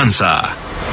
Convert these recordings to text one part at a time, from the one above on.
Confianza.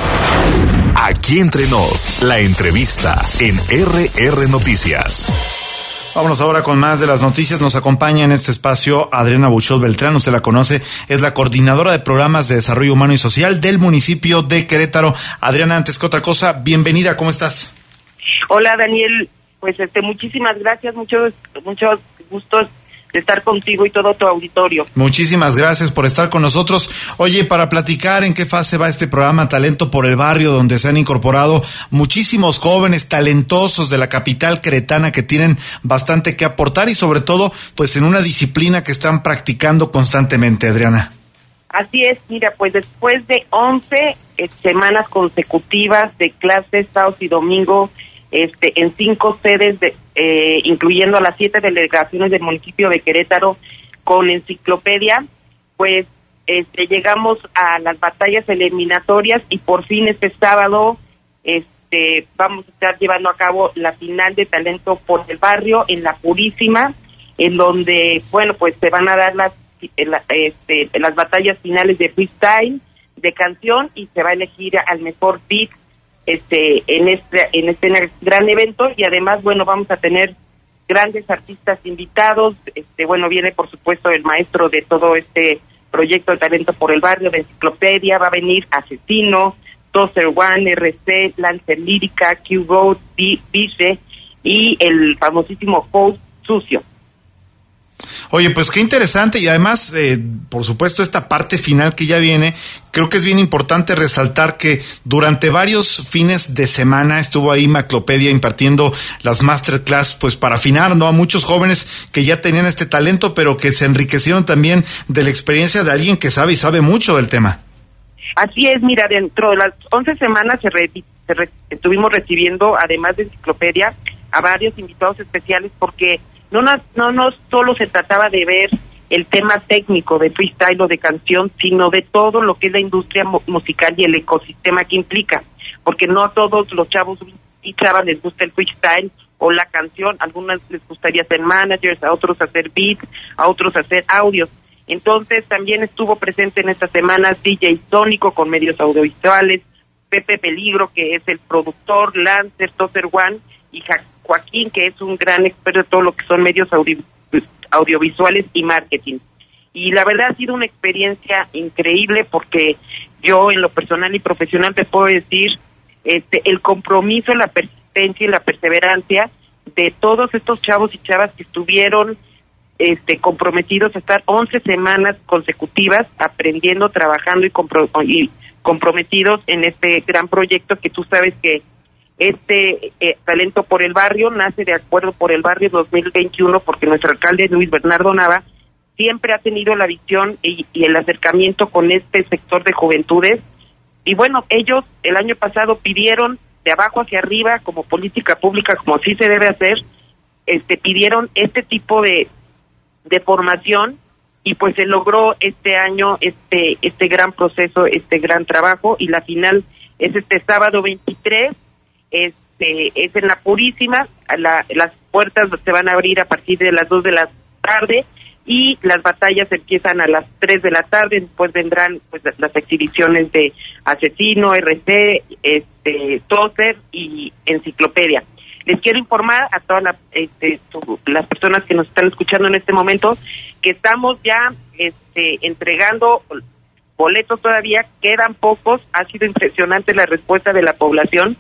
Aquí entre nos, la entrevista en RR Noticias. Vámonos ahora con más de las noticias. Nos acompaña en este espacio Adriana Buchot Beltrán, usted la conoce, es la coordinadora de programas de desarrollo humano y social del municipio de Querétaro. Adriana, antes que otra cosa, bienvenida, ¿cómo estás? Hola Daniel, pues muchísimas gracias, muchos gustos de estar contigo y todo tu auditorio. Muchísimas gracias por estar con nosotros. Oye, para platicar en qué fase va este programa Talento por el Barrio, donde se han incorporado muchísimos jóvenes talentosos de la capital queretana que tienen bastante que aportar y sobre todo, pues en una disciplina que están practicando constantemente, Adriana. Así es, mira, pues después de 11 semanas consecutivas de clases sábados y domingos, en 5 sedes, incluyendo a las 7 delegaciones del municipio de Querétaro, con enciclopedia, pues llegamos a las batallas eliminatorias y por fin este sábado vamos a estar llevando a cabo la final de Talento por el Barrio en La Purísima, en donde, bueno, pues se van a dar las batallas finales de freestyle, de canción, y se va a elegir al mejor beat en este gran evento. Y además, bueno, vamos a tener grandes artistas invitados. Bueno, viene por supuesto el maestro de todo este proyecto de Talento por el Barrio de enciclopedia, va a venir Asesino, Tozer One, RC, Lancer Lírica, Q-Road, Biche y el famosísimo Host Sucio. Oye, pues qué interesante, y además, por supuesto, esta parte final que ya viene, creo que es bien importante resaltar que durante varios fines de semana estuvo ahí Maclopedia impartiendo las masterclass, pues para afinar, ¿no?, a muchos jóvenes que ya tenían este talento, pero que se enriquecieron también de la experiencia de alguien que sabe y sabe mucho del tema. Así es, mira, dentro de las 11 semanas estuvimos recibiendo, además de enciclopedia, a varios invitados especiales, porque no solo se trataba de ver el tema técnico de freestyle o de canción, sino de todo lo que es la industria musical y el ecosistema que implica, porque no a todos los chavos y chavas les gusta el freestyle o la canción, a algunos les gustaría ser managers, a otros hacer beats, a otros hacer audios. Entonces también estuvo presente en estas semanas DJ Sónico con medios audiovisuales, Pepe Peligro, que es el productor, Lancer, Tozer One, y Joaquín, que es un gran experto de todo lo que son medios audiovisuales y marketing. Y la verdad ha sido una experiencia increíble, porque yo en lo personal y profesional te puedo decir el compromiso, la persistencia y la perseverancia de todos estos chavos y chavas que estuvieron comprometidos a estar 11 semanas consecutivas aprendiendo, trabajando y comprometidos en este gran proyecto que tú sabes que Talento por el Barrio nace de Acuerdo por el Barrio 2021, porque nuestro alcalde Luis Bernardo Nava siempre ha tenido la visión y el acercamiento con este sector de juventudes. Y bueno, ellos el año pasado pidieron de abajo hacia arriba, como política pública, como sí se debe hacer, pidieron este tipo de formación, y pues se logró este año este gran proceso, este gran trabajo, y la final es este sábado 23. Es en La Purísima. Las puertas se van a abrir a partir de las 2 de la tarde y las batallas empiezan a las 3 de la tarde. Después vendrán pues las exhibiciones de Asesino, RC, Tozer y Enciclopedia. Les quiero informar a todas las personas que nos están escuchando en este momento que estamos ya entregando boletos. Todavía quedan pocos. Ha sido impresionante la respuesta de la población.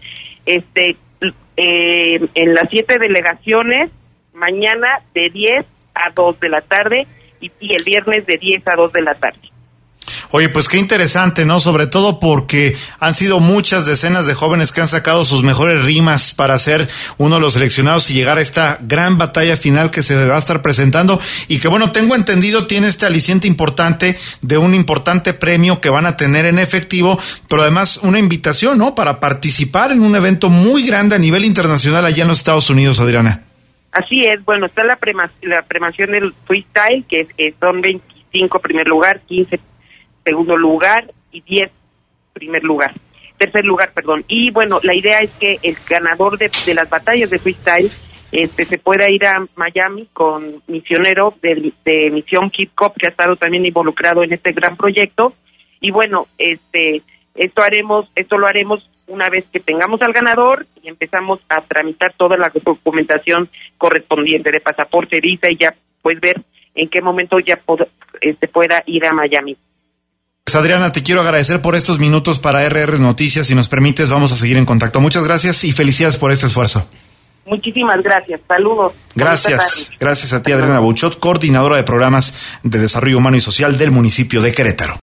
En las 7 delegaciones, mañana de 10 a 2 de la tarde y el viernes de 10 a 2 de la tarde. Oye, pues qué interesante, ¿no? Sobre todo porque han sido muchas decenas de jóvenes que han sacado sus mejores rimas para ser uno de los seleccionados y llegar a esta gran batalla final que se va a estar presentando, y que, bueno, tengo entendido tiene este aliciente importante de un importante premio que van a tener en efectivo, pero además una invitación, ¿no?, para participar en un evento muy grande a nivel internacional allá en los Estados Unidos, Adriana. Así es, bueno, está la premiación del freestyle, que son 25 primer lugar, 15 segundo lugar y 10 tercer lugar, perdón. Y bueno, la idea es que el ganador de las batallas de freestyle se pueda ir a Miami con Misionero de Misión Hip Hop, que ha estado también involucrado en este gran proyecto. Y bueno, Esto lo haremos una vez que tengamos al ganador y empezamos a tramitar toda la documentación correspondiente de pasaporte, visa, y ya puedes ver en qué momento ya pueda ir a Miami. Pues Adriana, te quiero agradecer por estos minutos para RR Noticias. Si nos permites, vamos a seguir en contacto. Muchas gracias y felicidades por este esfuerzo. Muchísimas gracias. Saludos. Gracias a ti, Adriana Bouchot, coordinadora de programas de desarrollo humano y social del municipio de Querétaro.